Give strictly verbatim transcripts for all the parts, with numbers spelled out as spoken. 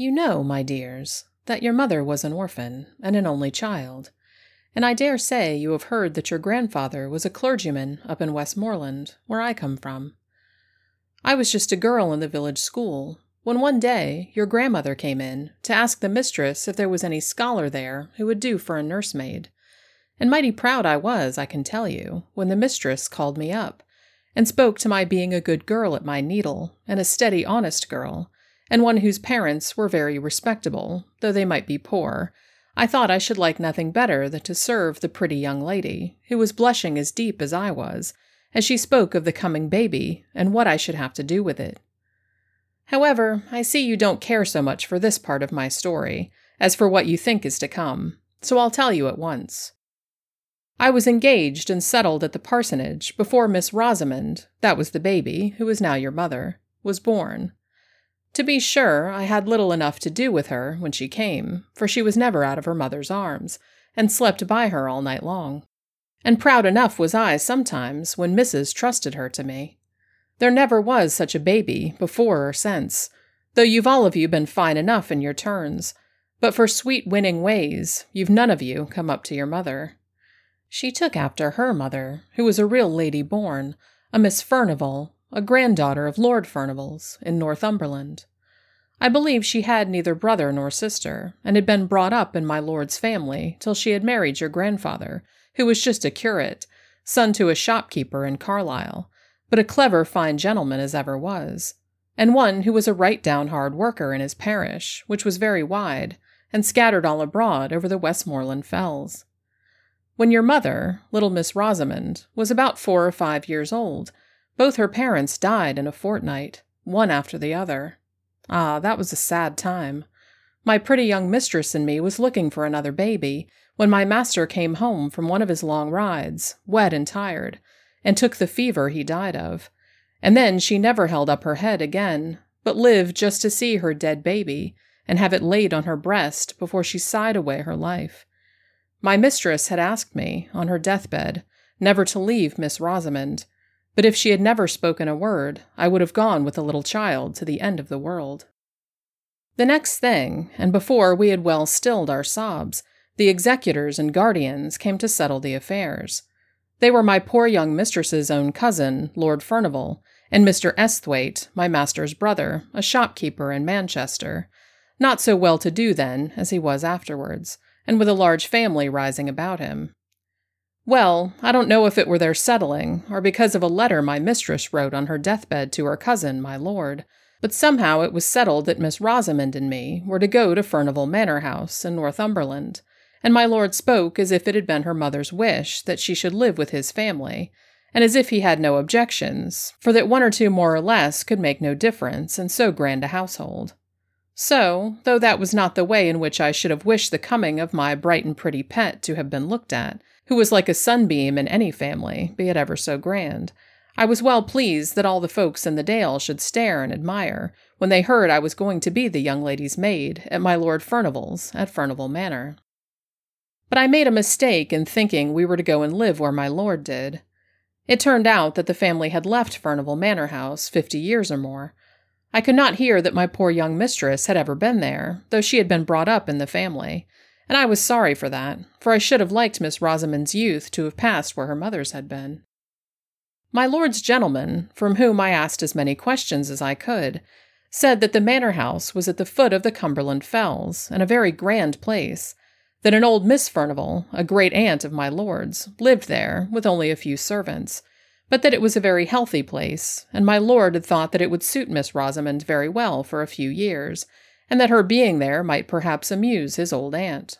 You know, my dears, that your mother was an orphan and an only child, and I dare say you have heard that your grandfather was a clergyman up in Westmoreland, where I come from. I was just a girl in the village school, when one day your grandmother came in to ask the mistress if there was any scholar there who would do for a nursemaid, and mighty proud I was, I can tell you, when the mistress called me up, and spoke to my being a good girl at my needle, and a steady, honest girl, and one whose parents were very respectable, though they might be poor. I thought I should like nothing better than to serve the pretty young lady, who was blushing as deep as I was, as she spoke of the coming baby, and what I should have to do with it. However, I see you don't care so much for this part of my story, as for what you think is to come, so I'll tell you at once. I was engaged and settled at the parsonage before Miss Rosamond, that was the baby, who is now your mother, was born. To be sure, I had little enough to do with her when she came, for she was never out of her mother's arms, and slept by her all night long. And proud enough was I sometimes when Missus trusted her to me. There never was such a baby, before or since, though you've all of you been fine enough in your turns, but for sweet winning ways, you've none of you come up to your mother. She took after her mother, who was a real lady born, a Miss Furnivall, a granddaughter of Lord Furnivall's, in Northumberland. I believe she had neither brother nor sister, and had been brought up in my lord's family till she had married your grandfather, who was just a curate, son to a shopkeeper in Carlisle, but a clever, fine gentleman as ever was, and one who was a right-down hard worker in his parish, which was very wide, and scattered all abroad over the Westmoreland fells. When your mother, little Miss Rosamond, was about four or five years old, both her parents died in a fortnight, one after the other. Ah, that was a sad time. My pretty young mistress and me was looking for another baby, when my master came home from one of his long rides, wet and tired, and took the fever he died of. And then she never held up her head again, but lived just to see her dead baby, and have it laid on her breast before she sighed away her life. My mistress had asked me, on her deathbed, never to leave Miss Rosamond, but if she had never spoken a word, I would have gone with the little child to the end of the world. The next thing, and before we had well stilled our sobs, the executors and guardians came to settle the affairs. They were my poor young mistress's own cousin, Lord Furnivall, and Mister Esthwaite, my master's brother, a shopkeeper in Manchester, not so well-to-do then as he was afterwards, and with a large family rising about him. Well, I don't know if it were their settling, or because of a letter my mistress wrote on her deathbed to her cousin, my lord, but somehow it was settled that Miss Rosamond and me were to go to Furnivall Manor House in Northumberland, and my lord spoke as if it had been her mother's wish that she should live with his family, and as if he had no objections, for that one or two more or less could make no difference in so grand a household. So, though that was not the way in which I should have wished the coming of my bright and pretty pet to have been looked at, who was like a sunbeam in any family, be it ever so grand, I was well pleased that all the folks in the dale should stare and admire when they heard I was going to be the young lady's maid at my Lord Furnivall's at Furnivall Manor. But I made a mistake in thinking we were to go and live where my lord did. It turned out that the family had left Furnivall Manor House fifty years or more. I could not hear that my poor young mistress had ever been there, though she had been brought up in the family, and I was sorry for that, for I should have liked Miss Rosamond's youth to have passed where her mother's had been. My lord's gentleman, from whom I asked as many questions as I could, said that the manor house was at the foot of the Cumberland Fells, and a very grand place, that an old Miss Furnivall, a great-aunt of my lord's, lived there, with only a few servants, but that it was a very healthy place, and my lord had thought that it would suit Miss Rosamond very well for a few years, and that her being there might perhaps amuse his old aunt.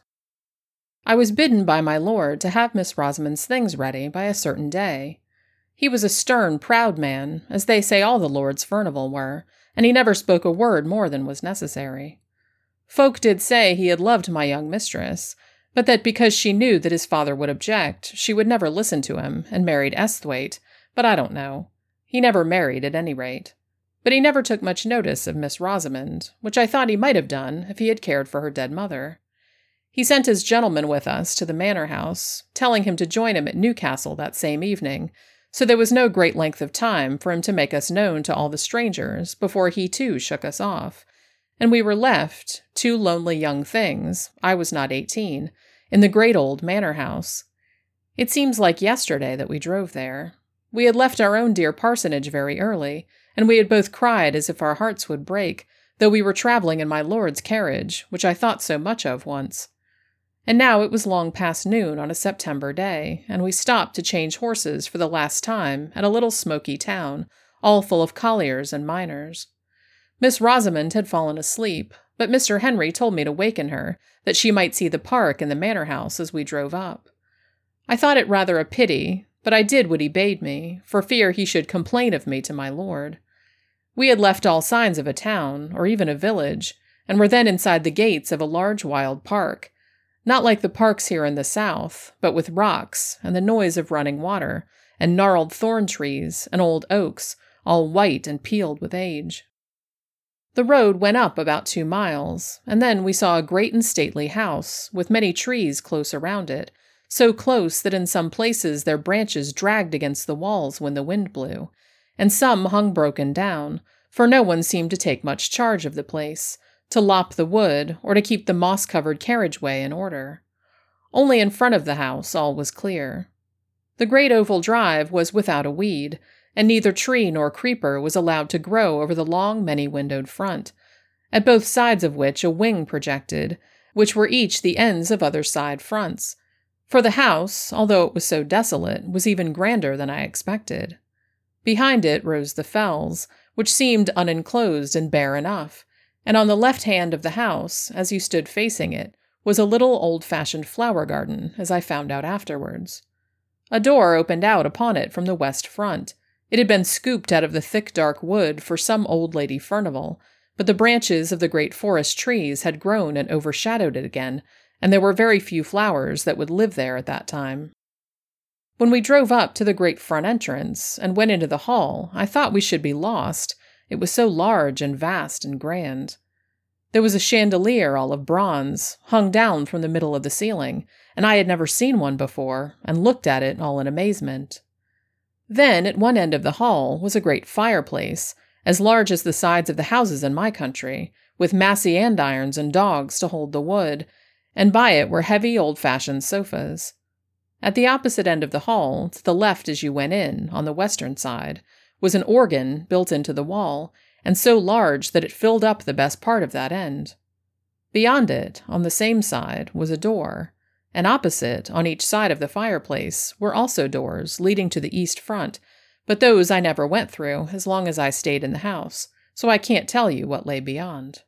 I was bidden by my lord to have Miss Rosamond's things ready by a certain day. He was a stern, proud man, as they say all the Lords Furnivall were, and he never spoke a word more than was necessary. Folk did say he had loved my young mistress, but that because she knew that his father would object, she would never listen to him, and married Esthwaite, but I don't know. He never married, at any rate. But he never took much notice of Miss Rosamond, which I thought he might have done if he had cared for her dead mother. He sent his gentleman with us to the manor house, telling him to join him at Newcastle that same evening, so there was no great length of time for him to make us known to all the strangers before he too shook us off, and we were left, two lonely young things, I was not eighteen, in the great old manor house. It seems like yesterday that we drove there. We had left our own dear parsonage very early, and we had both cried as if our hearts would break, though we were traveling in my lord's carriage, which I thought so much of once. And now it was long past noon on a September day, and we stopped to change horses for the last time at a little smoky town, all full of colliers and miners. Miss Rosamond had fallen asleep, but Mister Henry told me to waken her, that she might see the park and the manor house as we drove up. I thought it rather a pity, but I did what he bade me, for fear he should complain of me to my lord. We had left all signs of a town, or even a village, and were then inside the gates of a large wild park, not like the parks here in the south, but with rocks, and the noise of running water, and gnarled thorn trees, and old oaks, all white and peeled with age. The road went up about two miles, and then we saw a great and stately house, with many trees close around it, so close that in some places their branches dragged against the walls when the wind blew, and some hung broken down, for no one seemed to take much charge of the place, to lop the wood, or to keep the moss-covered carriageway in order. Only in front of the house all was clear. The great oval drive was without a weed, and neither tree nor creeper was allowed to grow over the long, many-windowed front, at both sides of which a wing projected, which were each the ends of other side fronts. For the house, although it was so desolate, was even grander than I expected. Behind it rose the fells, which seemed unenclosed and bare enough, and on the left hand of the house, as you stood facing it, was a little old-fashioned flower garden, as I found out afterwards. A door opened out upon it from the west front. It had been scooped out of the thick dark wood for some old Lady Furnival, but the branches of the great forest trees had grown and overshadowed it again, and there were very few flowers that would live there at that time. When we drove up to the great front entrance and went into the hall, I thought we should be lost. It was so large and vast and grand. There was a chandelier all of bronze, hung down from the middle of the ceiling, and I had never seen one before, and looked at it all in amazement. Then, at one end of the hall, was a great fireplace, as large as the sides of the houses in my country, with massy andirons and dogs to hold the wood, and by it were heavy old-fashioned sofas. At the opposite end of the hall, to the left as you went in, on the western side, was an organ built into the wall, and so large that it filled up the best part of that end. Beyond it, on the same side, was a door, and opposite, on each side of the fireplace, were also doors leading to the east front, but those I never went through as long as I stayed in the house, so I can't tell you what lay beyond.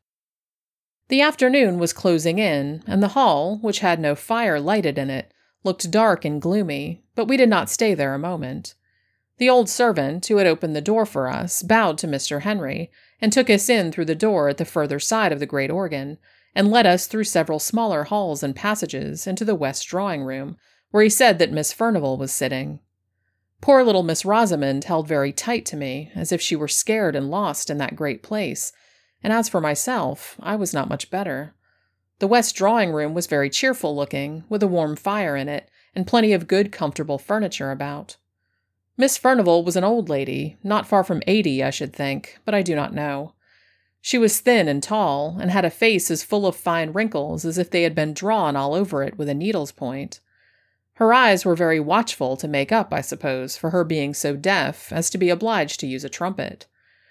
The afternoon was closing in, and the hall, which had no fire lighted in it, looked dark and gloomy, but we did not stay there a moment. The old servant, who had opened the door for us, bowed to Mister Henry, and took us in through the door at the further side of the great organ, and led us through several smaller halls and passages into the west drawing-room, where he said that Miss Furnival was sitting. Poor little Miss Rosamond held very tight to me, as if she were scared and lost in that great place, and as for myself, I was not much better. The west drawing-room was very cheerful-looking, with a warm fire in it, and plenty of good, comfortable furniture about. Miss Furnival was an old lady, not far from eighty, I should think, but I do not know. She was thin and tall, and had a face as full of fine wrinkles as if they had been drawn all over it with a needle's point. Her eyes were very watchful to make up, I suppose, for her being so deaf as to be obliged to use a trumpet.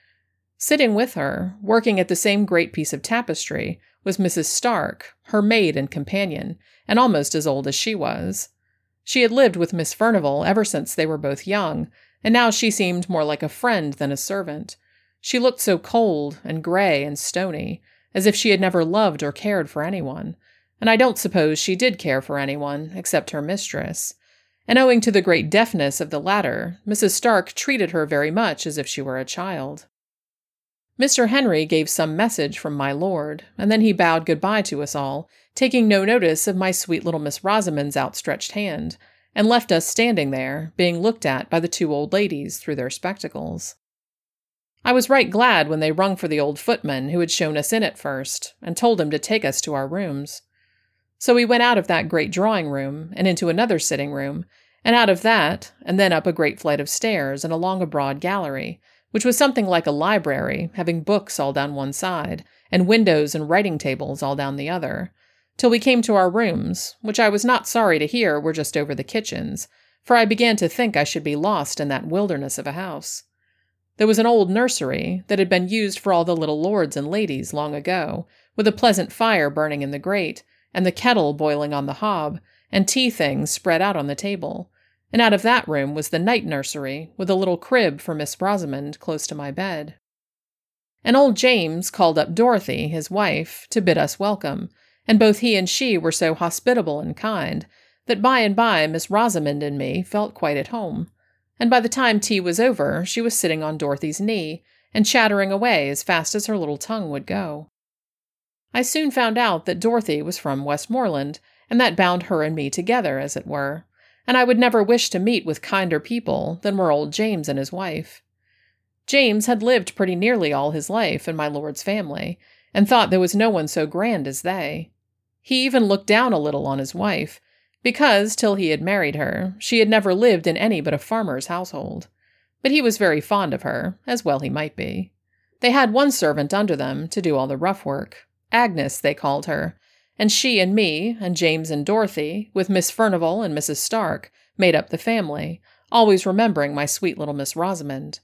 Sitting with her, working at the same great piece of tapestry, was Missus Stark, her maid and companion, and almost as old as she was. She had lived with Miss Furnival ever since they were both young, and now she seemed more like a friend than a servant. She looked so cold and gray and stony, as if she had never loved or cared for anyone, and I don't suppose she did care for anyone except her mistress, and owing to the great deafness of the latter, Missus Stark treated her very much as if she were a child. Mister Henry gave some message from my lord, and then he bowed goodbye to us all, taking no notice of my sweet little Miss Rosamond's outstretched hand, and left us standing there, being looked at by the two old ladies through their spectacles. I was right glad when they rung for the old footman who had shown us in at first, and told him to take us to our rooms. So we went out of that great drawing-room, and into another sitting-room, and out of that, and then up a great flight of stairs and along a broad gallery, which was something like a library, having books all down one side, and windows and writing tables all down the other, till we came to our rooms, which I was not sorry to hear were just over the kitchens, for I began to think I should be lost in that wilderness of a house. There was an old nursery that had been used for all the little lords and ladies long ago, with a pleasant fire burning in the grate, and the kettle boiling on the hob, and tea things spread out on the table. And out of that room was the night nursery, with a little crib for Miss Rosamond close to my bed. And old James called up Dorothy, his wife, to bid us welcome, and both he and she were so hospitable and kind that by and by Miss Rosamond and me felt quite at home. And by the time tea was over, she was sitting on Dorothy's knee, and chattering away as fast as her little tongue would go. I soon found out that Dorothy was from Westmoreland, and that bound her and me together, as it were, and I would never wish to meet with kinder people than were old James and his wife. James had lived pretty nearly all his life in my lord's family, and thought there was no one so grand as they. He even looked down a little on his wife, because, till he had married her, she had never lived in any but a farmer's household. But he was very fond of her, as well he might be. They had one servant under them to do all the rough work. Agnes, they called her, and she and me, and James and Dorothy, with Miss Furnivall and Missus Stark, made up the family, always remembering my sweet little Miss Rosamond.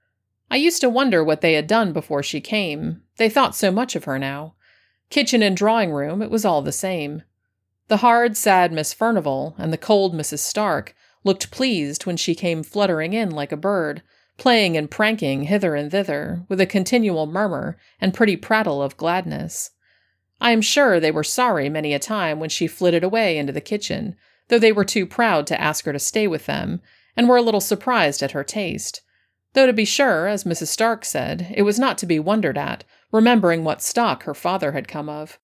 I used to wonder what they had done before she came. They thought so much of her now. Kitchen and drawing-room, it was all the same. The hard, sad Miss Furnivall and the cold Missus Stark looked pleased when she came fluttering in like a bird, playing and pranking hither and thither, with a continual murmur and pretty prattle of gladness. I am sure they were sorry many a time when she flitted away into the kitchen, though they were too proud to ask her to stay with them, and were a little surprised at her taste. Though to be sure, as Missus Stark said, it was not to be wondered at, remembering what stock her father had come of.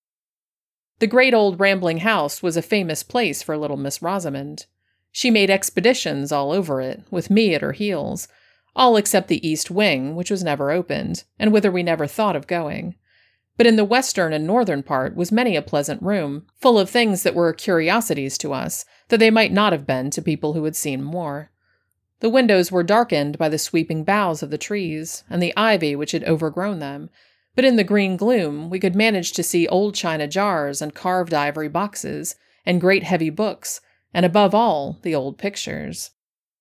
The great old rambling house was a famous place for little Miss Rosamond. She made expeditions all over it, with me at her heels, all except the east wing, which was never opened, and whither we never thought of going. But in the western and northern part was many a pleasant room, full of things that were curiosities to us, though they might not have been to people who had seen more. The windows were darkened by the sweeping boughs of the trees, and the ivy which had overgrown them, but in the green gloom we could manage to see old china jars and carved ivory boxes, and great heavy books, and above all, the old pictures.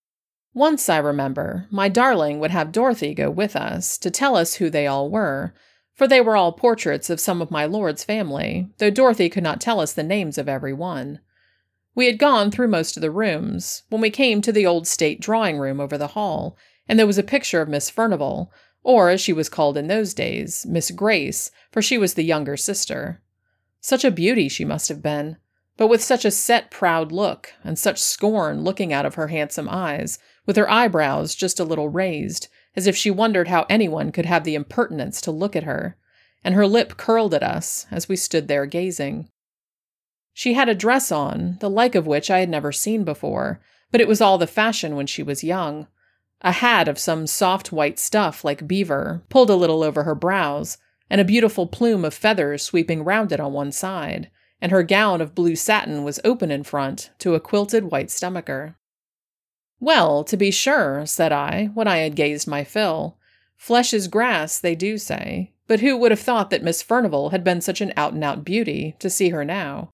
Once, I remember, my darling would have Dorothy go with us to tell us who they all were, for they were all portraits of some of my lord's family, though Dorothy could not tell us the names of every one. We had gone through most of the rooms, when we came to the old state drawing-room over the hall, and there was a picture of Miss Furnivall, or, as she was called in those days, Miss Grace, for she was the younger sister. Such a beauty she must have been, but with such a set, proud look, and such scorn looking out of her handsome eyes, with her eyebrows just a little raised, as if she wondered how anyone could have the impertinence to look at her, and her lip curled at us as we stood there gazing. She had a dress on, the like of which I had never seen before, but it was all the fashion when she was young. A hat of some soft white stuff like beaver, pulled a little over her brows, and a beautiful plume of feathers sweeping round it on one side, and her gown of blue satin was open in front to a quilted white stomacher. "Well, to be sure," said I, when I had gazed my fill. "Flesh is grass, they do say, but who would have thought that Miss Furnivall had been such an out-and-out beauty, to see her now?"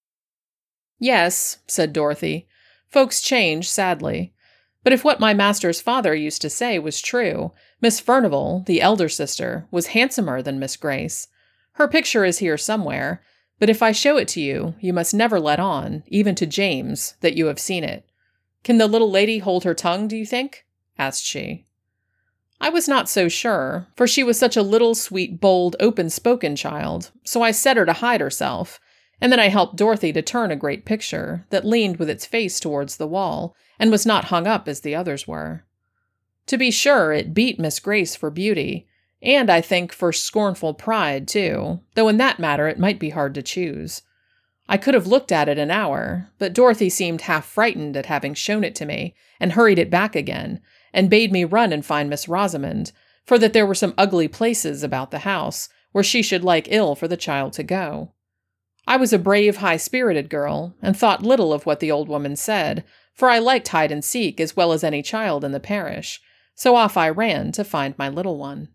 "Yes," said Dorothy, "folks change sadly. But if what my master's father used to say was true, Miss Furnivall, the elder sister, was handsomer than Miss Grace. Her picture is here somewhere, but if I show it to you, you must never let on, even to James, that you have seen it. Can the little lady hold her tongue, do you think?" asked she. I was not so sure, for she was such a little, sweet, bold, open-spoken child, so I set her to hide herself, and then I helped Dorothy to turn a great picture that leaned with its face towards the wall, and was not hung up as the others were. To be sure, it beat Miss Grace for beauty, and I think for scornful pride, too, though in that matter it might be hard to choose. I could have looked at it an hour, but Dorothy seemed half frightened at having shown it to me, and hurried it back again, and bade me run and find Miss Rosamond, for that there were some ugly places about the house, where she should like ill for the child to go. I was a brave, high-spirited girl, and thought little of what the old woman said, for I liked hide-and-seek as well as any child in the parish, so off I ran to find my little one.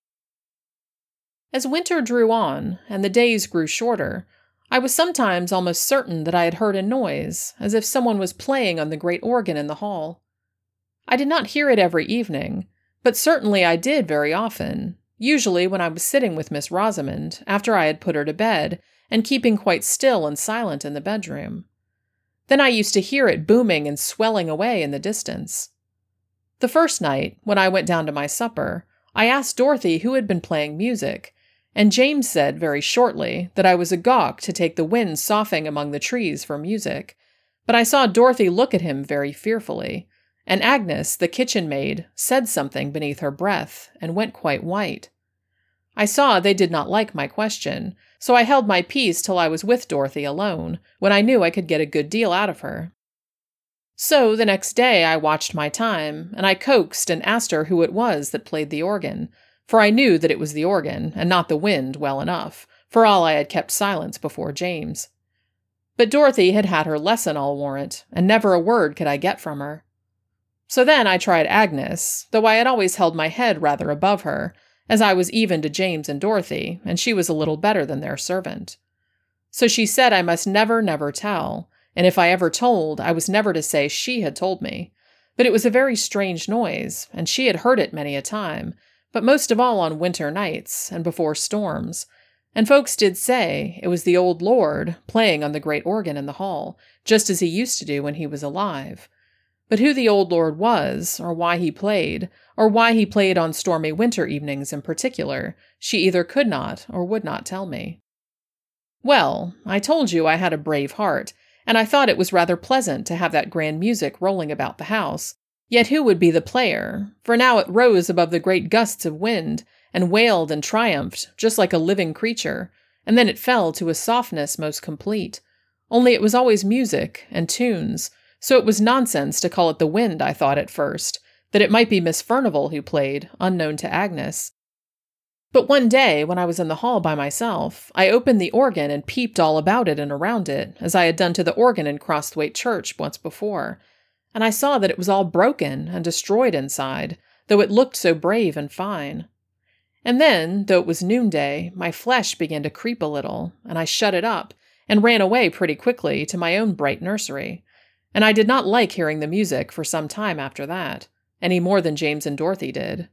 As winter drew on, and the days grew shorter, I was sometimes almost certain that I had heard a noise, as if someone was playing on the great organ in the hall. I did not hear it every evening, but certainly I did very often, usually when I was sitting with Miss Rosamond, after I had put her to bed, and keeping quite still and silent in the bedroom. Then I used to hear it booming and swelling away in the distance. The first night, when I went down to my supper, I asked Dorothy who had been playing music, and James said very shortly that I was a gawk to take the wind soughing among the trees for music, but I saw Dorothy look at him very fearfully, and Agnes, the kitchen maid, said something beneath her breath and went quite white. I saw they did not like my question, so I held my peace till I was with Dorothy alone, when I knew I could get a good deal out of her. So the next day I watched my time, and I coaxed and asked her who it was that played the organ, for I knew that it was the organ, and not the wind, well enough, for all I had kept silence before James. But Dorothy had had her lesson, I'll warrant, and never a word could I get from her. So then I tried Agnes, though I had always held my head rather above her, as I was even to James and Dorothy, and she was a little better than their servant. So she said I must never, never tell, and if I ever told, I was never to say she had told me. But it was a very strange noise, and she had heard it many a time, but most of all on winter nights, and before storms, and folks did say it was the old lord playing on the great organ in the hall, just as he used to do when he was alive. But who the old lord was, or why he played, or why he played on stormy winter evenings in particular, she either could not or would not tell me. Well, I told you I had a brave heart, and I thought it was rather pleasant to have that grand music rolling about the house. Yet who would be the player? For now it rose above the great gusts of wind, and wailed and triumphed, just like a living creature, and then it fell to a softness most complete. Only it was always music and tunes, so it was nonsense to call it the wind, I thought at first, that it might be Miss Furnivall who played, unknown to Agnes. But one day, when I was in the hall by myself, I opened the organ and peeped all about it and around it, as I had done to the organ in Crosthwaite Church once before, and I saw that it was all broken and destroyed inside, though it looked so brave and fine. And then, though it was noonday, my flesh began to creep a little, and I shut it up, and ran away pretty quickly to my own bright nursery, and I did not like hearing the music for some time after that, any more than James and Dorothy did.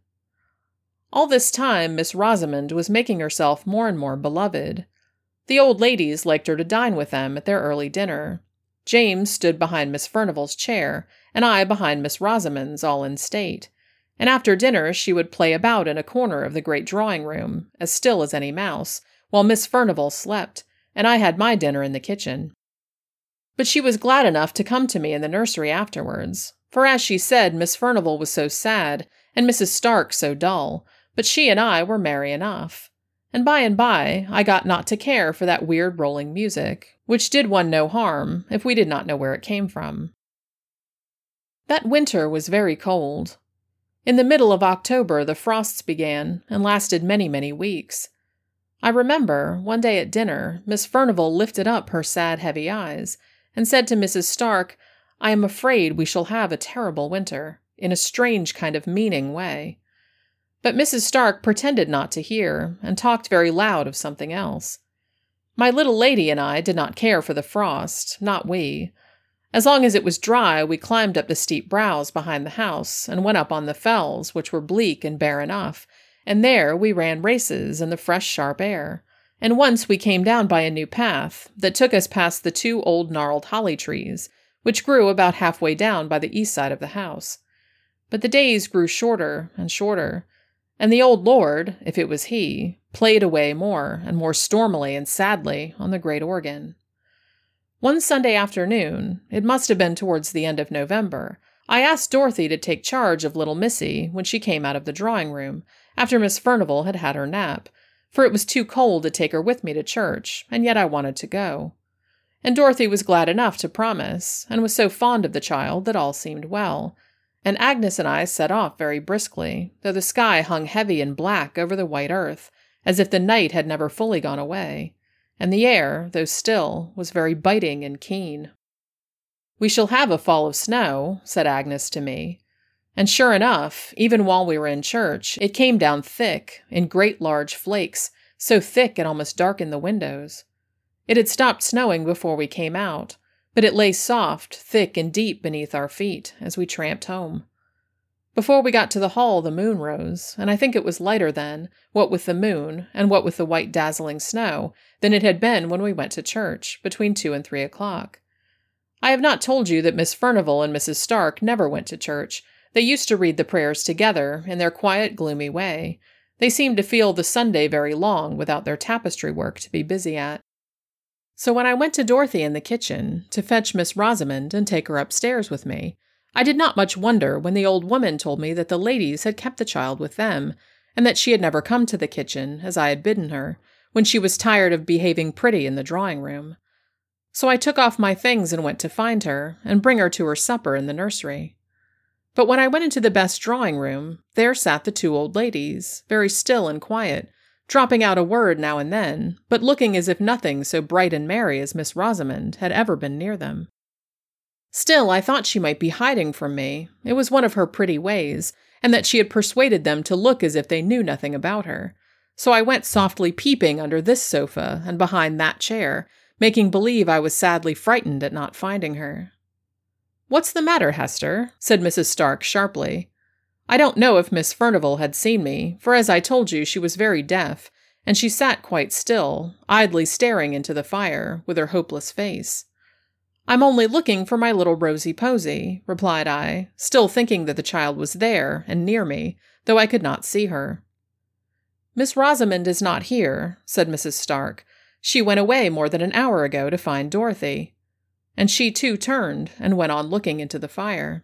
All this time Miss Rosamond was making herself more and more beloved. The old ladies liked her to dine with them at their early dinner. James stood behind Miss Furnivall's chair, and I behind Miss Rosamond's, all in state, and after dinner she would play about in a corner of the great drawing-room, as still as any mouse, while Miss Furnivall slept, and I had my dinner in the kitchen. But she was glad enough to come to me in the nursery afterwards, for as she said, Miss Furnivall was so sad, and Missus Stark so dull, but she and I were merry enough. And by and by I got not to care for that weird rolling music, which did one no harm, if we did not know where it came from. That winter was very cold. In the middle of October the frosts began, and lasted many, many weeks. I remember, one day at dinner, Miss Furnivall lifted up her sad, heavy eyes, and said to Missus Stark, "I am afraid we shall have a terrible winter," in a strange kind of meaning way. But Missus Stark pretended not to hear, and talked very loud of something else. My little lady and I did not care for the frost, not we. As long as it was dry, we climbed up the steep brows behind the house, and went up on the fells, which were bleak and bare enough, and there we ran races in the fresh, sharp air. And once we came down by a new path that took us past the two old gnarled holly trees, which grew about halfway down by the east side of the house. But the days grew shorter and shorter, and the old lord, if it was he, played away more and more stormily and sadly on the great organ. One Sunday afternoon, it must have been towards the end of November, I asked Dorothy to take charge of little Missy when she came out of the drawing-room, after Miss Furnivall had had her nap, for it was too cold to take her with me to church, and yet I wanted to go. And Dorothy was glad enough to promise, and was so fond of the child that all seemed well, and Agnes and I set off very briskly, though the sky hung heavy and black over the white earth, as if the night had never fully gone away, and the air, though still, was very biting and keen. "We shall have a fall of snow," said Agnes to me. And sure enough, even while we were in church, it came down thick, in great large flakes, so thick it almost darkened the windows. It had stopped snowing before we came out, but it lay soft, thick, and deep beneath our feet as we tramped home. Before we got to the hall, the moon rose, and I think it was lighter then, what with the moon, and what with the white dazzling snow, than it had been when we went to church, between two and three o'clock. I have not told you that Miss Furnivall and Missus Stark never went to church. They used to read the prayers together, in their quiet, gloomy way. They seemed to feel the Sunday very long without their tapestry work to be busy at. So when I went to Dorothy in the kitchen, to fetch Miss Rosamond and take her upstairs with me, I did not much wonder when the old woman told me that the ladies had kept the child with them, and that she had never come to the kitchen, as I had bidden her, when she was tired of behaving pretty in the drawing-room. So I took off my things and went to find her, and bring her to her supper in the nursery. But when I went into the best drawing-room, there sat the two old ladies, very still and quiet, dropping out a word now and then, but looking as if nothing so bright and merry as Miss Rosamond had ever been near them. Still, I thought she might be hiding from me. It was one of her pretty ways, and that she had persuaded them to look as if they knew nothing about her. So I went softly peeping under this sofa and behind that chair, making believe I was sadly frightened at not finding her. "What's the matter, Hester?" said Missus Stark sharply. I don't know if Miss Furnivall had seen me, for as I told you, she was very deaf, and she sat quite still, idly staring into the fire, with her hopeless face. "I'm only looking for my little Rosie Posy," replied I, still thinking that the child was there and near me, though I could not see her. "Miss Rosamond is not here," said Missus Stark. "She went away more than an hour ago to find Dorothy." And she too turned and went on looking into the fire.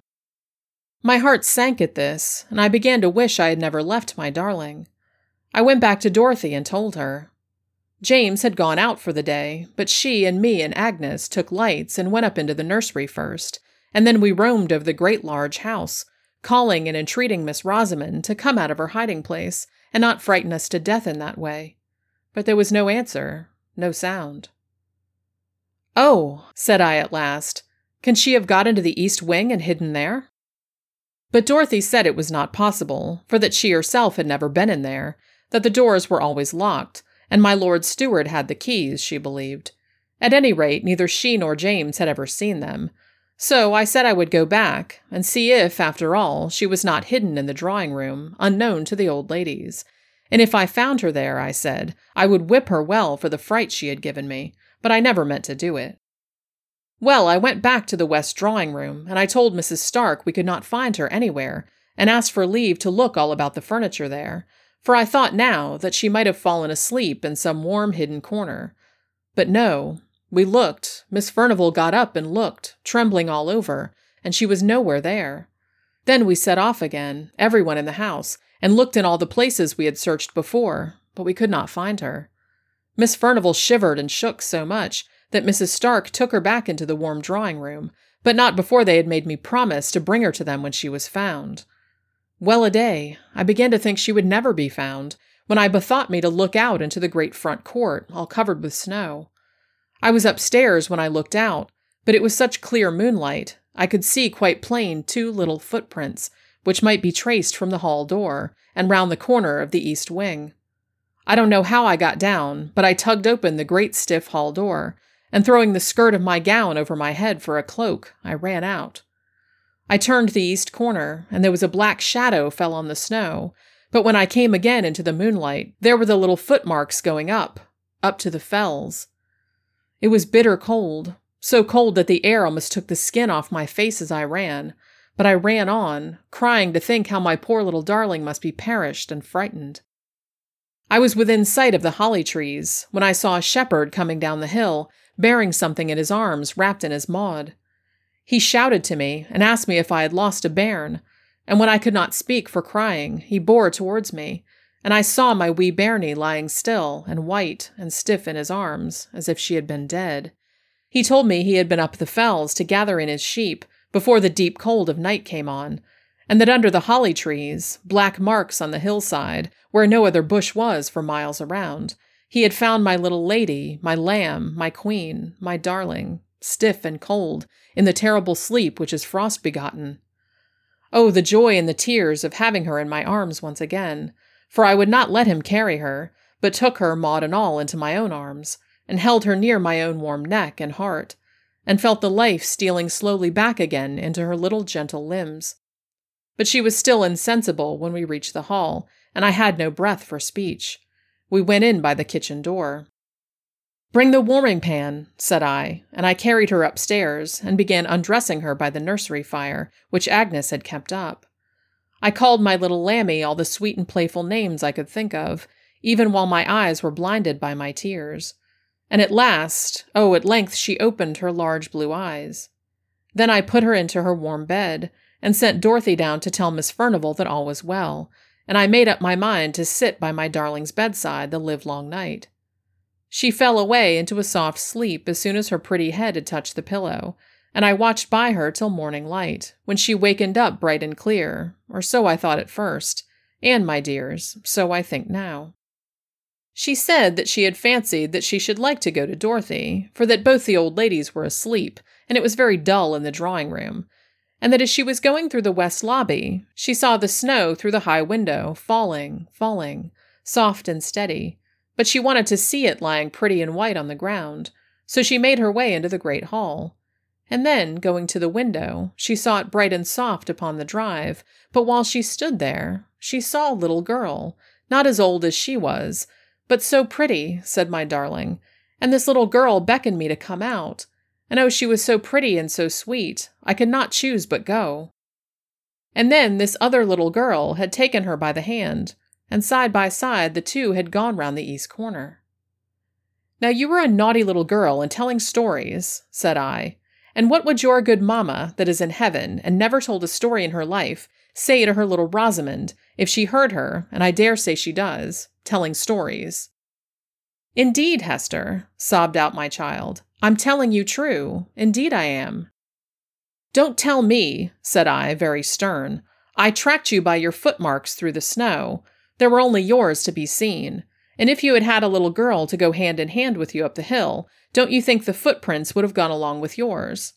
My heart sank at this, and I began to wish I had never left my darling. I went back to Dorothy and told her. James had gone out for the day, but she and me and Agnes took lights and went up into the nursery first, and then we roamed over the great large house, calling and entreating Miss Rosamond to come out of her hiding place and not frighten us to death in that way. But there was no answer, no sound. "Oh," said I at last, "can she have got into the east wing and hidden there?" But Dorothy said it was not possible, for that she herself had never been in there, that the doors were always locked, and my lord's steward had the keys, she believed. At any rate, neither she nor James had ever seen them. So I said I would go back, and see if, after all, she was not hidden in the drawing-room, unknown to the old ladies. And if I found her there, I said, I would whip her well for the fright she had given me, but I never meant to do it. Well, I went back to the west drawing-room, and I told Missus Stark we could not find her anywhere, and asked for leave to look all about the furniture there, for I thought now that she might have fallen asleep in some warm hidden corner. But no, we looked. Miss Furnivall got up and looked, trembling all over, and she was nowhere there. Then we set off again, everyone in the house, and looked in all the places we had searched before, but we could not find her. Miss Furnivall shivered and shook so much that Missus Stark took her back into the warm drawing-room, but not before they had made me promise to bring her to them when she was found. Well-a-day, I began to think she would never be found, when I bethought me to look out into the great front court, all covered with snow. I was upstairs when I looked out, but it was such clear moonlight, I could see quite plain two little footprints, which might be traced from the hall door, and round the corner of the east wing. I don't know how I got down, but I tugged open the great stiff hall door, and throwing the skirt of my gown over my head for a cloak, I ran out. I turned the east corner, and there was a black shadow fell on the snow, but when I came again into the moonlight, there were the little footmarks going up, up to the fells. It was bitter cold, so cold that the air almost took the skin off my face as I ran, but I ran on, crying to think how my poor little darling must be perished and frightened. I was within sight of the holly trees, when I saw a shepherd coming down the hill, bearing something in his arms wrapped in his maud. He shouted to me, and asked me if I had lost a bairn, and when I could not speak for crying, he bore towards me, and I saw my wee bairnie lying still and white and stiff in his arms, as if she had been dead. He told me he had been up the fells to gather in his sheep before the deep cold of night came on, and that under the holly trees, black marks on the hillside, where no other bush was for miles around, he had found my little lady, my lamb, my queen, my darling, stiff and cold, in the terrible sleep which is frost-begotten. Oh, the joy and the tears of having her in my arms once again, for I would not let him carry her, but took her, Maud and all, into my own arms, and held her near my own warm neck and heart, and felt the life stealing slowly back again into her little gentle limbs. But she was still insensible when we reached the hall, and I had no breath for speech. We went in by the kitchen door. "Bring the warming pan," said I, and I carried her upstairs and began undressing her by the nursery fire, which Agnes had kept up. I called my little Lammy all the sweet and playful names I could think of, even while my eyes were blinded by my tears. And at last, oh, at length she opened her large blue eyes. Then I put her into her warm bed, and sent Dorothy down to tell Miss Furnivall that all was well, and I made up my mind to sit by my darling's bedside the livelong night. She fell away into a soft sleep as soon as her pretty head had touched the pillow, and I watched by her till morning light, when she wakened up bright and clear, or so I thought at first, and, my dears, so I think now. She said that she had fancied that she should like to go to Dorothy, for that both the old ladies were asleep, and it was very dull in the drawing-room, and that as she was going through the west lobby, she saw the snow through the high window, falling, falling, soft and steady, but she wanted to see it lying pretty and white on the ground, so she made her way into the great hall. And then, going to the window, she saw it bright and soft upon the drive, but while she stood there, she saw a little girl, not as old as she was, but so pretty, said my darling, and this little girl beckoned me to come out, and oh, she was so pretty and so sweet, I could not choose but go. And then this other little girl had taken her by the hand, and side by side the two had gone round the east corner. "Now you were a naughty little girl and telling stories," said I, "and what would your good mamma, that is in heaven, and never told a story in her life, say to her little Rosamond, if she heard her, and I dare say she does, telling stories?" "Indeed, Hester," sobbed out my child, "I'm telling you true. Indeed I am." "Don't tell me," said I, very stern. "I tracked you by your footmarks through the snow. There were only yours to be seen. And if you had had a little girl to go hand in hand with you up the hill, don't you think the footprints would have gone along with yours?"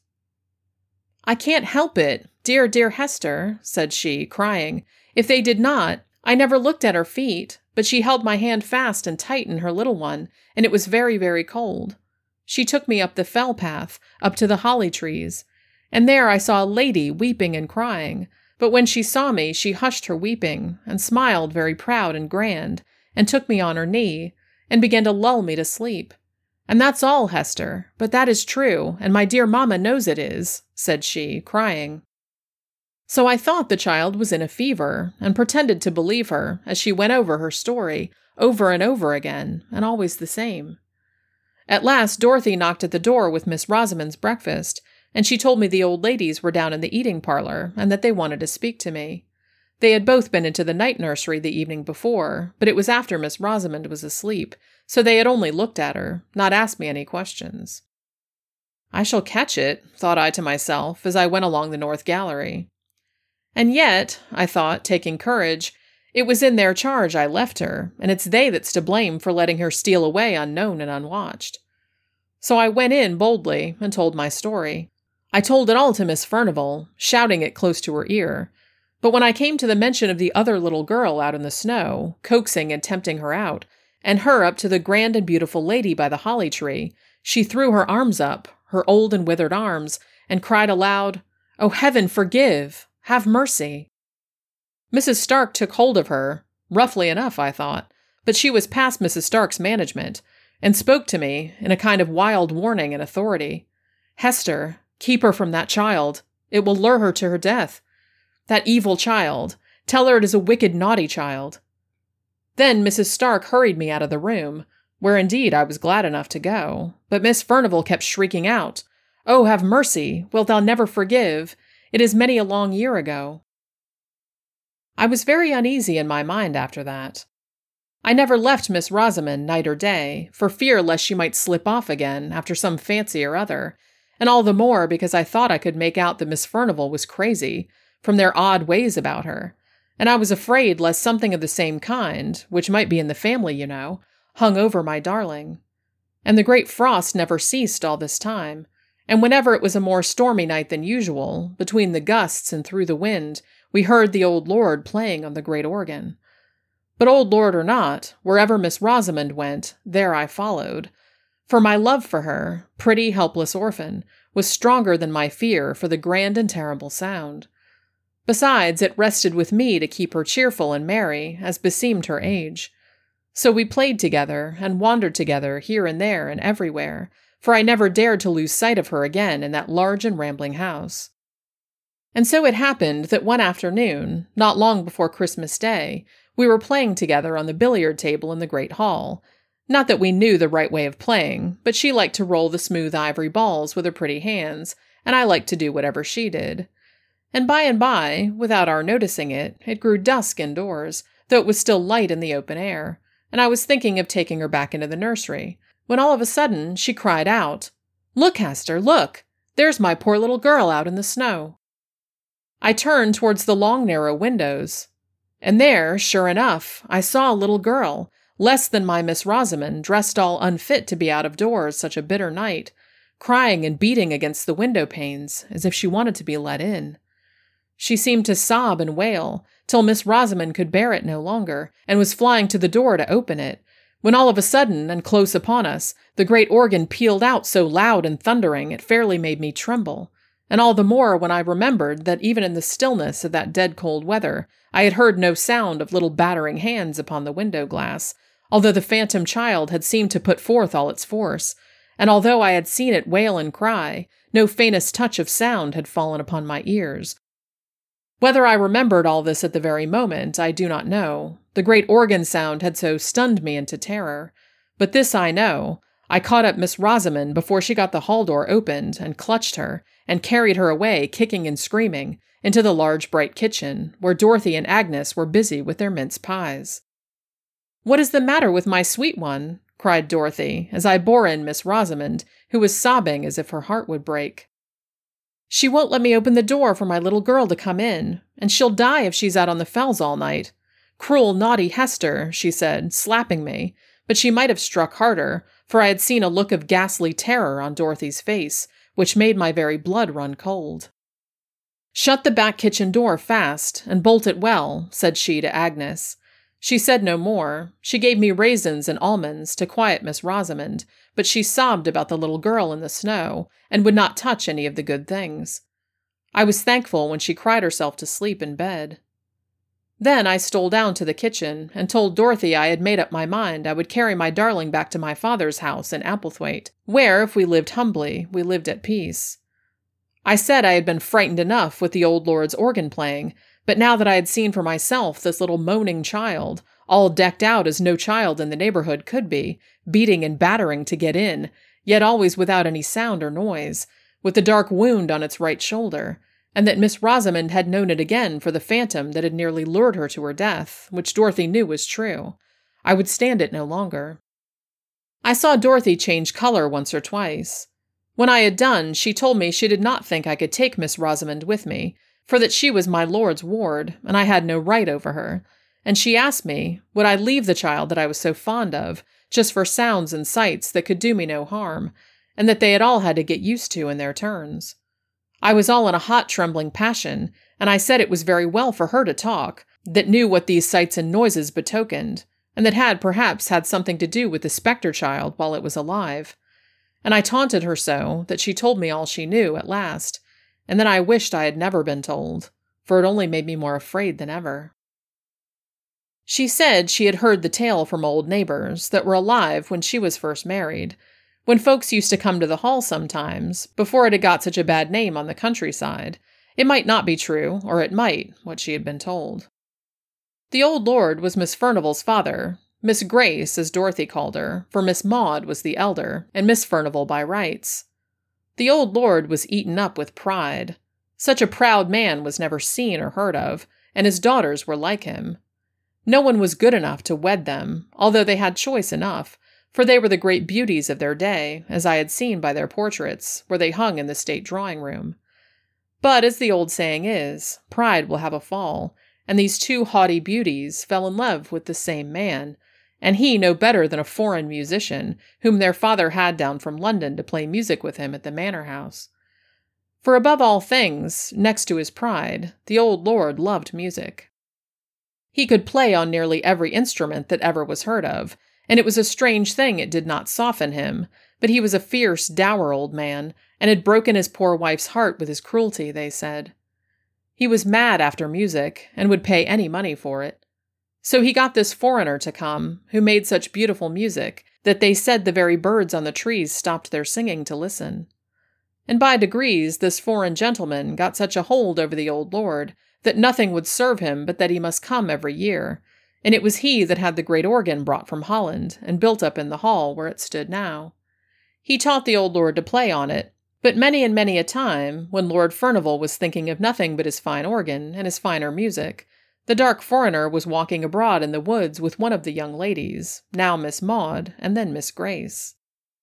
"I can't help it, dear, dear Hester," said she, crying. "If they did not, I never looked at her feet, but she held my hand fast and tight in her little one, and it was very, very cold. She took me up the fell path, up to the holly trees, and there I saw a lady weeping and crying, but when she saw me, she hushed her weeping, and smiled very proud and grand, and took me on her knee, and began to lull me to sleep. And that's all, Hester, but that is true, and my dear mamma knows it is," said she, crying. So I thought the child was in a fever, and pretended to believe her, as she went over her story, over and over again, and always the same. At last Dorothy knocked at the door with Miss Rosamond's breakfast, and she told me the old ladies were down in the eating parlor, and that they wanted to speak to me. They had both been into the night nursery the evening before, but it was after Miss Rosamond was asleep, so they had only looked at her, not asked me any questions. I shall catch it, thought I to myself, as I went along the north gallery. And yet, I thought, taking courage, it was in their charge I left her, and it's they that's to blame for letting her steal away unknown and unwatched. So I went in boldly and told my story. I told it all to Miss Furnivall, shouting it close to her ear, but when I came to the mention of the other little girl out in the snow, coaxing and tempting her out, and her up to the grand and beautiful lady by the holly tree, she threw her arms up, her old and withered arms, and cried aloud, "Oh, heaven forgive! Have mercy!" Missus Stark took hold of her, roughly enough, I thought, but she was past Missus Stark's management, and spoke to me in a kind of wild warning and authority. "Hester, keep her from that child. It will lure her to her death. That evil child. Tell her it is a wicked, naughty child." Then Missus Stark hurried me out of the room, where indeed I was glad enough to go, but Miss Furnivall kept shrieking out, "Oh, have mercy! Wilt thou never forgive? It is many a long year ago." I was very uneasy in my mind after that. I never left Miss Rosamond night or day, for fear lest she might slip off again after some fancy or other, and all the more because I thought I could make out that Miss Furnivall was crazy, from their odd ways about her, and I was afraid lest something of the same kind, which might be in the family, you know, hung over my darling. And the great frost never ceased all this time, and whenever it was a more stormy night than usual, between the gusts and through the wind, we heard the old lord playing on the great organ. But old lord or not, wherever Miss Rosamond went, there I followed. For my love for her, pretty helpless orphan, was stronger than my fear for the grand and terrible sound. Besides, it rested with me to keep her cheerful and merry, as beseemed her age. So we played together, and wandered together here and there and everywhere, for I never dared to lose sight of her again in that large and rambling house. And so it happened that one afternoon, not long before Christmas Day, we were playing together on the billiard table in the great hall. Not that we knew the right way of playing, but she liked to roll the smooth ivory balls with her pretty hands, and I liked to do whatever she did. And by and by, without our noticing it, it grew dusk indoors, though it was still light in the open air, and I was thinking of taking her back into the nursery, when all of a sudden she cried out, "Look, Hester, look! There's my poor little girl out in the snow." I turned towards the long narrow windows, and there, sure enough, I saw a little girl, less than my Miss Rosamond, dressed all unfit to be out of doors such a bitter night, crying and beating against the window panes as if she wanted to be let in. She seemed to sob and wail, till Miss Rosamond could bear it no longer, and was flying to the door to open it, when all of a sudden, and close upon us, the great organ pealed out so loud and thundering it fairly made me tremble, and all the more when I remembered that even in the stillness of that dead-cold weather I had heard no sound of little battering hands upon the window-glass, although the phantom child had seemed to put forth all its force, and although I had seen it wail and cry, no faintest touch of sound had fallen upon my ears. Whether I remembered all this at the very moment, I do not know. The great organ sound had so stunned me into terror. But this I know. I caught up Miss Rosamond before she got the hall door opened, and clutched her, and carried her away, kicking and screaming, into the large bright kitchen, where Dorothy and Agnes were busy with their mince pies. "What is the matter with my sweet one?" cried Dorothy, as I bore in Miss Rosamond, who was sobbing as if her heart would break. "She won't let me open the door for my little girl to come in, and she'll die if she's out on the fells all night. Cruel, naughty Hester," she said, slapping me, but she might have struck harder, for I had seen a look of ghastly terror on Dorothy's face, which made my very blood run cold. "Shut the back kitchen door fast, and bolt it well," said she to Agnes. She said no more. She gave me raisins and almonds to quiet Miss Rosamond, but she sobbed about the little girl in the snow, and would not touch any of the good things. I was thankful when she cried herself to sleep in bed. Then I stole down to the kitchen, and told Dorothy I had made up my mind I would carry my darling back to my father's house in Applethwaite, where, if we lived humbly, we lived at peace. I said I had been frightened enough with the old lord's organ playing, but now that I had seen for myself this little moaning child, all decked out as no child in the neighborhood could be, beating and battering to get in, yet always without any sound or noise, with the dark wound on its right shoulder, and that Miss Rosamond had known it again for the phantom that had nearly lured her to her death, which Dorothy knew was true, I would stand it no longer. I saw Dorothy change color once or twice. When I had done, she told me she did not think I could take Miss Rosamond with me, for that she was my lord's ward, and I had no right over her, and she asked me, would I leave the child that I was so fond of, just for sounds and sights that could do me no harm, and that they had all had to get used to in their turns. I was all in a hot trembling passion, and I said it was very well for her to talk, that knew what these sights and noises betokened, and that had perhaps had something to do with the spectre child while it was alive. And I taunted her so, that she told me all she knew at last, and then I wished I had never been told, for it only made me more afraid than ever. She said she had heard the tale from old neighbors that were alive when she was first married, when folks used to come to the hall sometimes, before it had got such a bad name on the countryside. It might not be true, or it might, what she had been told. The old lord was Miss Furnival's father, Miss Grace, as Dorothy called her, for Miss Maud was the elder, and Miss Furnival by rights. The old lord was eaten up with pride. Such a proud man was never seen or heard of, and his daughters were like him. No one was good enough to wed them, although they had choice enough, for they were the great beauties of their day, as I had seen by their portraits, where they hung in the state drawing-room. But, as the old saying is, pride will have a fall, and these two haughty beauties fell in love with the same man, and he no better than a foreign musician, whom their father had down from London to play music with him at the manor house. For above all things, next to his pride, the old lord loved music. He could play on nearly every instrument that ever was heard of, and it was a strange thing it did not soften him, but he was a fierce, dour old man, and had broken his poor wife's heart with his cruelty, they said. He was mad after music, and would pay any money for it. So he got this foreigner to come, who made such beautiful music that they said the very birds on the trees stopped their singing to listen. And by degrees this foreign gentleman got such a hold over the old lord that nothing would serve him but that he must come every year, and it was he that had the great organ brought from Holland and built up in the hall where it stood now. He taught the old lord to play on it, but many and many a time, when Lord Furnivall was thinking of nothing but his fine organ and his finer music, the dark foreigner was walking abroad in the woods with one of the young ladies, now Miss Maud, and then Miss Grace.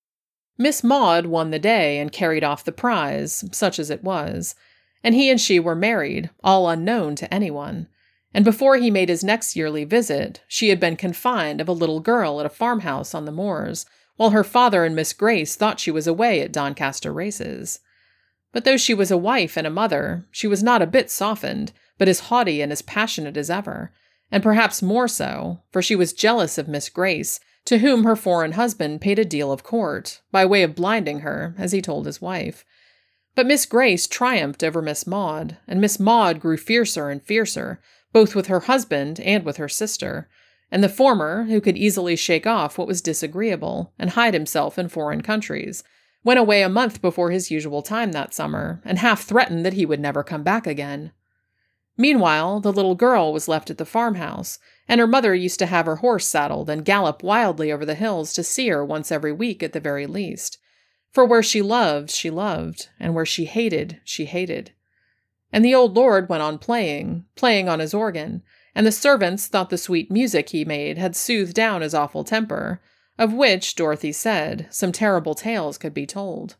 Miss Maud won the day and carried off the prize, such as it was, and he and she were married, all unknown to anyone, and before he made his next yearly visit, she had been confined of a little girl at a farmhouse on the moors, while her father and Miss Grace thought she was away at Doncaster races. But though she was a wife and a mother, she was not a bit softened, but as haughty and as passionate as ever, and perhaps more so, for she was jealous of Miss Grace, to whom her foreign husband paid a deal of court, by way of blinding her, as he told his wife. But Miss Grace triumphed over Miss Maud, and Miss Maud grew fiercer and fiercer, both with her husband and with her sister, and the former, who could easily shake off what was disagreeable and hide himself in foreign countries, went away a month before his usual time that summer, and half threatened that he would never come back again. Meanwhile, the little girl was left at the farmhouse, and her mother used to have her horse saddled and gallop wildly over the hills to see her once every week at the very least. For where she loved, she loved, and where she hated, she hated. And the old lord went on playing, playing on his organ, and the servants thought the sweet music he made had soothed down his awful temper, of which, Dorothy said, some terrible tales could be told.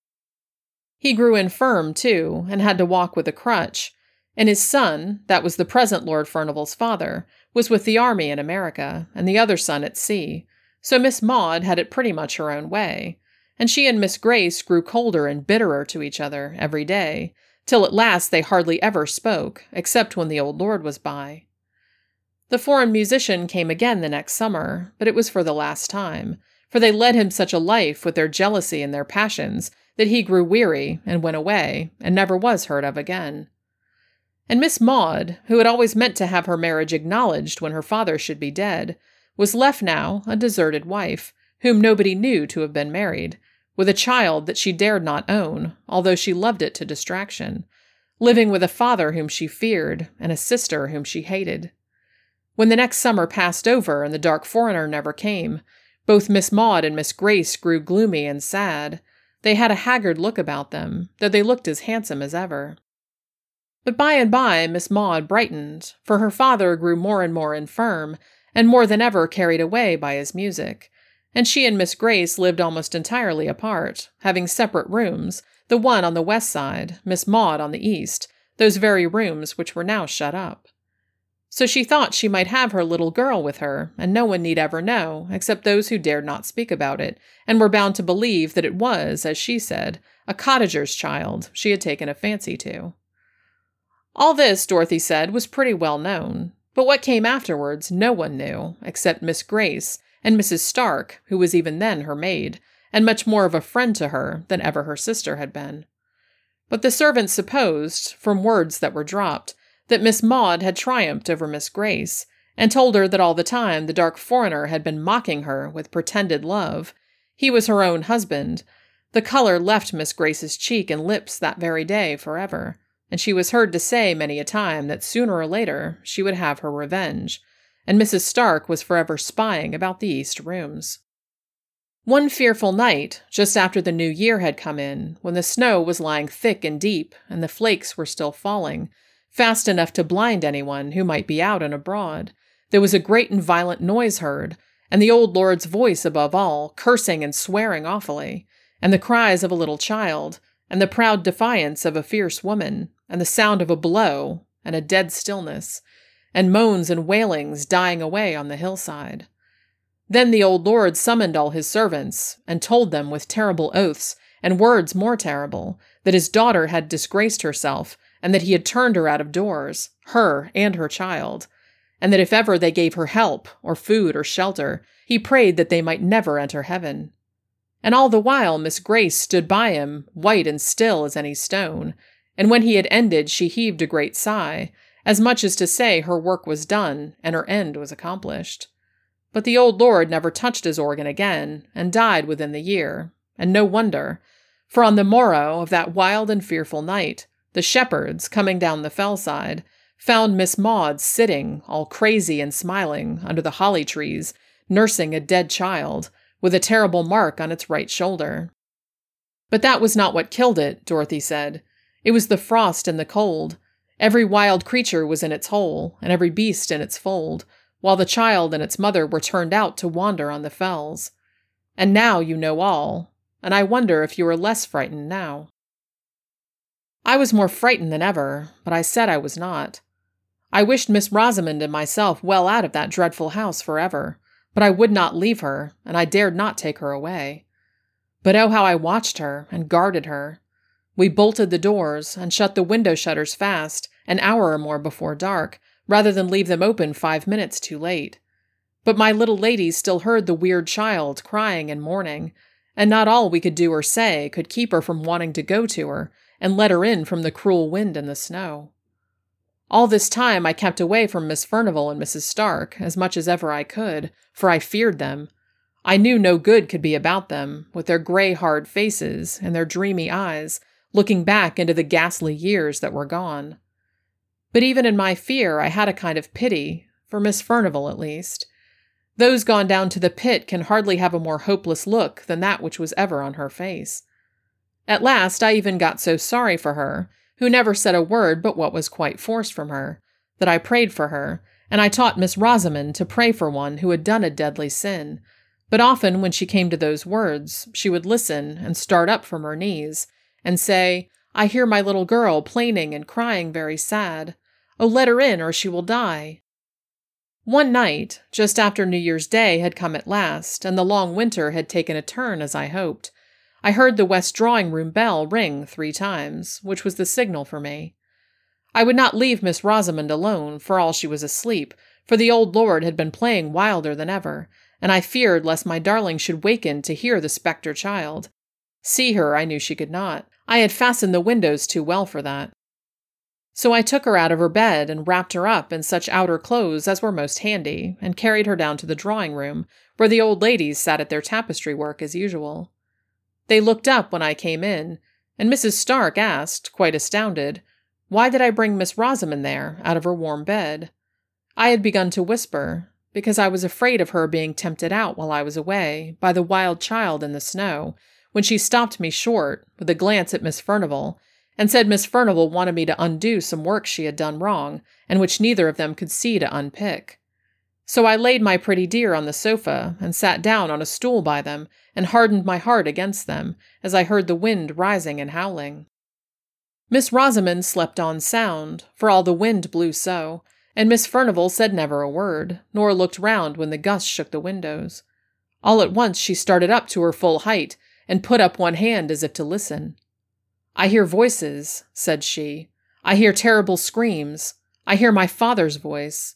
He grew infirm, too, and had to walk with a crutch, and his son, that was the present Lord Furnivall's father, was with the army in America, and the other son at sea, so Miss Maud had it pretty much her own way, and she and Miss Grace grew colder and bitterer to each other every day, till at last they hardly ever spoke, except when the old lord was by. The foreign musician came again the next summer, but it was for the last time, for they led him such a life with their jealousy and their passions that he grew weary and went away, and never was heard of again. And Miss Maud, who had always meant to have her marriage acknowledged when her father should be dead, was left now a deserted wife, whom nobody knew to have been married, with a child that she dared not own, although she loved it to distraction, living with a father whom she feared and a sister whom she hated. When the next summer passed over and the dark foreigner never came, both Miss Maud and Miss Grace grew gloomy and sad. They had a haggard look about them, though they looked as handsome as ever. But by and by Miss Maud brightened, for her father grew more and more infirm, and more than ever carried away by his music, and she and Miss Grace lived almost entirely apart, having separate rooms, the one on the west side, Miss Maud on the east, those very rooms which were now shut up. So she thought she might have her little girl with her, and no one need ever know, except those who dared not speak about it, and were bound to believe that it was, as she said, a cottager's child she had taken a fancy to. All this, Dorothy said, was pretty well known, but what came afterwards no one knew, except Miss Grace and Missus Stark, who was even then her maid, and much more of a friend to her than ever her sister had been. But the servants supposed, from words that were dropped, that Miss Maud had triumphed over Miss Grace, and told her that all the time the dark foreigner had been mocking her with pretended love. He was her own husband. The color left Miss Grace's cheek and lips that very day forever, and she was heard to say many a time that sooner or later she would have her revenge, and Missus Stark was forever spying about the east rooms. One fearful night, just after the new year had come in, when the snow was lying thick and deep, and the flakes were still falling, fast enough to blind anyone who might be out and abroad, there was a great and violent noise heard, and the old lord's voice above all, cursing and swearing awfully, and the cries of a little child, and the proud defiance of a fierce woman, and the sound of a blow, and a dead stillness, and moans and wailings dying away on the hillside. Then the old lord summoned all his servants, and told them with terrible oaths, and words more terrible, that his daughter had disgraced herself, and that he had turned her out of doors, her and her child, and that if ever they gave her help, or food, or shelter, he prayed that they might never enter heaven. And all the while Miss Grace stood by him, white and still as any stone, and when he had ended she heaved a great sigh, as much as to say her work was done, and her end was accomplished. But the old lord never touched his organ again, and died within the year, and no wonder, for on the morrow of that wild and fearful night, the shepherds, coming down the fell-side, found Miss Maud sitting, all crazy and smiling, under the holly trees, nursing a dead child, with a terrible mark on its right shoulder. But that was not what killed it, Dorothy said. It was the frost and the cold. Every wild creature was in its hole, and every beast in its fold, while the child and its mother were turned out to wander on the fells. And now you know all, and I wonder if you are less frightened now. I was more frightened than ever, but I said I was not. I wished Miss Rosamond and myself well out of that dreadful house forever, but I would not leave her, and I dared not take her away. But oh, how I watched her and guarded her. We bolted the doors and shut the window shutters fast an hour or more before dark, rather than leave them open five minutes too late. But my little lady still heard the weird child crying and mourning, and not all we could do or say could keep her from wanting to go to her and let her in from the cruel wind and the snow. All this time I kept away from Miss Furnivall and Missus Stark as much as ever I could, for I feared them. I knew no good could be about them, with their gray, hard faces and their dreamy eyes, looking back into the ghastly years that were gone. But even in my fear I had a kind of pity, for Miss Furnivall at least. Those gone down to the pit can hardly have a more hopeless look than that which was ever on her face. At last I even got so sorry for her, who never said a word but what was quite forced from her, that I prayed for her, and I taught Miss Rosamond to pray for one who had done a deadly sin. But often when she came to those words, she would listen and start up from her knees, and say, "I hear my little girl plaining and crying very sad. Oh, let her in, or she will die." One night, just after New Year's Day had come at last, and the long winter had taken a turn as I hoped, I heard the west drawing-room bell ring three times, which was the signal for me. I would not leave Miss Rosamond alone, for all she was asleep, for the old lord had been playing wilder than ever, and I feared lest my darling should waken to hear the spectre child. See her I knew she could not. I had fastened the windows too well for that. So I took her out of her bed and wrapped her up in such outer clothes as were most handy, and carried her down to the drawing-room, where the old ladies sat at their tapestry work as usual. They looked up when I came in, and Missus Stark asked, quite astounded, why did I bring Miss Rosamond there, out of her warm bed? I had begun to whisper, because I was afraid of her being tempted out while I was away, by the wild child in the snow, when she stopped me short, with a glance at Miss Furnivall, and said Miss Furnivall wanted me to undo some work she had done wrong, and which neither of them could see to unpick. So I laid my pretty dear on the sofa, and sat down on a stool by them, and hardened my heart against them, as I heard the wind rising and howling. Miss Rosamond slept on sound, for all the wind blew so, and Miss Furnivall said never a word, nor looked round when the gusts shook the windows. All at once she started up to her full height, and put up one hand as if to listen. "I hear voices," said she. "I hear terrible screams. I hear my father's voice."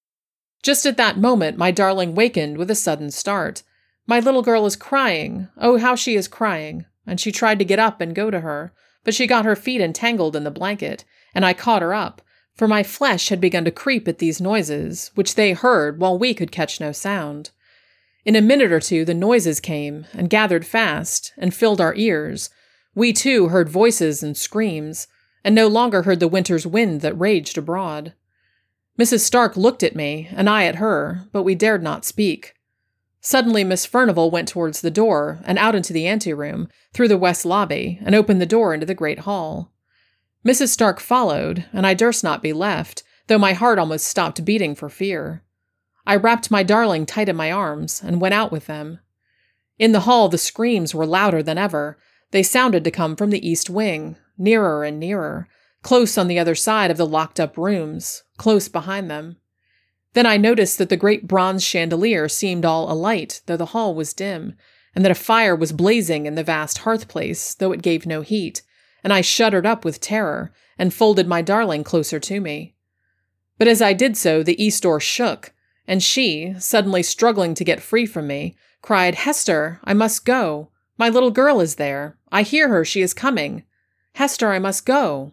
Just at that moment my darling wakened with a sudden start. "My little girl is crying. Oh, how she is crying!" And she tried to get up and go to her, but she got her feet entangled in the blanket, and I caught her up, for my flesh had begun to creep at these noises, which they heard while we could catch no sound. In a minute or two the noises came, and gathered fast, and filled our ears. We, too, heard voices and screams, and no longer heard the winter's wind that raged abroad. Missus Stark looked at me, and I at her, but we dared not speak. Suddenly Miss Furnivall went towards the door, and out into the anteroom, through the west lobby, and opened the door into the great hall. Missus Stark followed, and I durst not be left, though my heart almost stopped beating for fear. I wrapped my darling tight in my arms, and went out with them. In the hall the screams were louder than ever. They sounded to come from the east wing, nearer and nearer, close on the other side of the locked-up rooms, close behind them. Then I noticed that the great bronze chandelier seemed all alight, though the hall was dim, and that a fire was blazing in the vast hearth-place, though it gave no heat, and I shuddered up with terror, and folded my darling closer to me. But as I did so, the east door shook, and she, suddenly struggling to get free from me, cried, "Hester, I must go. My little girl is there. I hear her, she is coming. Hester, I must go."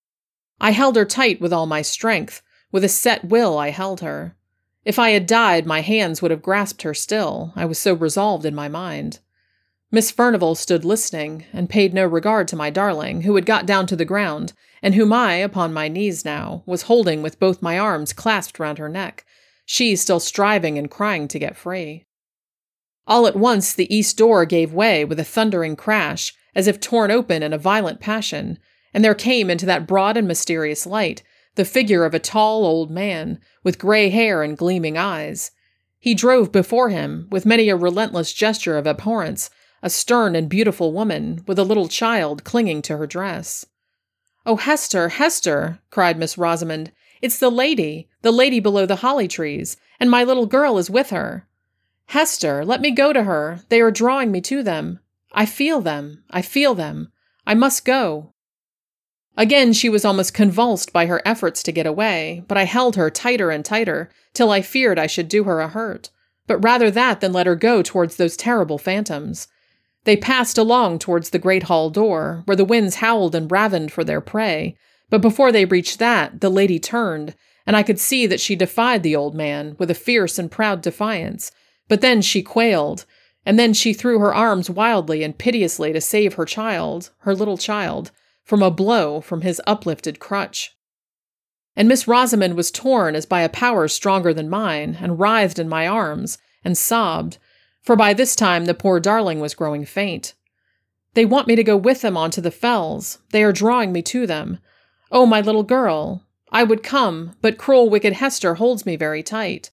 I held her tight with all my strength. With a set will I held her. If I had died, my hands would have grasped her still, I was so resolved in my mind. Miss Furnivall stood listening, and paid no regard to my darling, who had got down to the ground, and whom I, upon my knees now, was holding with both my arms clasped round her neck, she still striving and crying to get free. All at once the east door gave way with a thundering crash, as if torn open in a violent passion, and there came into that broad and mysterious light the figure of a tall old man, with grey hair and gleaming eyes. He drove before him, with many a relentless gesture of abhorrence, a stern and beautiful woman, with a little child clinging to her dress. "Oh, Hester, Hester!" cried Miss Rosamond. "It's the lady, the lady below the holly trees, and my little girl is with her. Hester, let me go to her. They are drawing me to them. I feel them, I feel them. I must go." Again she was almost convulsed by her efforts to get away, but I held her tighter and tighter, till I feared I should do her a hurt, but rather that than let her go towards those terrible phantoms. They passed along towards the great hall door, where the winds howled and ravened for their prey, but before they reached that, the lady turned, and I could see that she defied the old man with a fierce and proud defiance, but then she quailed, and then she threw her arms wildly and piteously to save her child, her little child, from a blow from his uplifted crutch. And Miss Rosamond was torn as by a power stronger than mine, and writhed in my arms, and sobbed, for by this time the poor darling was growing faint. "They want me to go with them on to the fells. They are drawing me to them. Oh, my little girl! I would come, but cruel wicked Hester holds me very tight."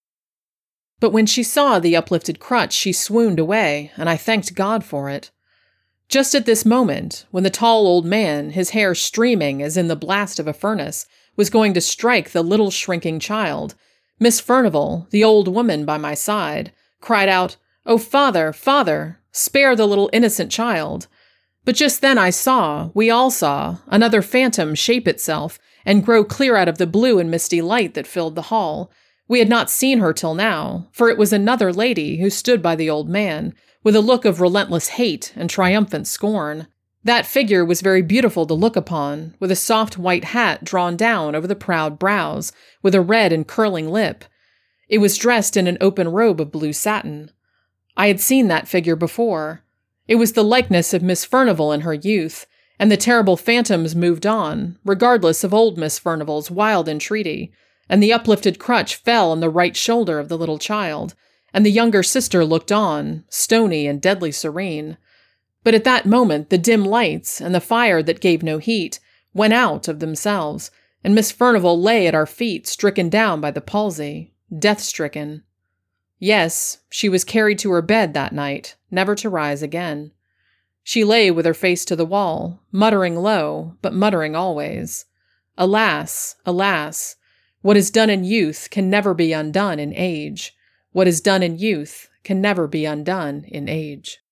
But when she saw the uplifted crutch, she swooned away, and I thanked God for it. Just at this moment, when the tall old man, his hair streaming as in the blast of a furnace, was going to strike the little shrinking child, Miss Furnivall, the old woman by my side, cried out, "Oh, father, father, spare the little innocent child." But just then I saw, we all saw, another phantom shape itself and grow clear out of the blue and misty light that filled the hall. We had not seen her till now, for it was another lady who stood by the old man, with a look of relentless hate and triumphant scorn. That figure was very beautiful to look upon, with a soft white hat drawn down over the proud brows, with a red and curling lip. It was dressed in an open robe of blue satin. I had seen that figure before. It was the likeness of Miss Furnivall in her youth, and the terrible phantoms moved on, regardless of old Miss Furnivall's wild entreaty, and the uplifted crutch fell on the right shoulder of the little child, and the younger sister looked on, stony and deadly serene. But at that moment the dim lights, and the fire that gave no heat, went out of themselves, and Miss Furnivall lay at our feet, stricken down by the palsy, death-stricken. Yes, she was carried to her bed that night, never to rise again. She lay with her face to the wall, muttering low, but muttering always. Alas, alas, what is done in youth can never be undone in age. What is done in youth can never be undone in age.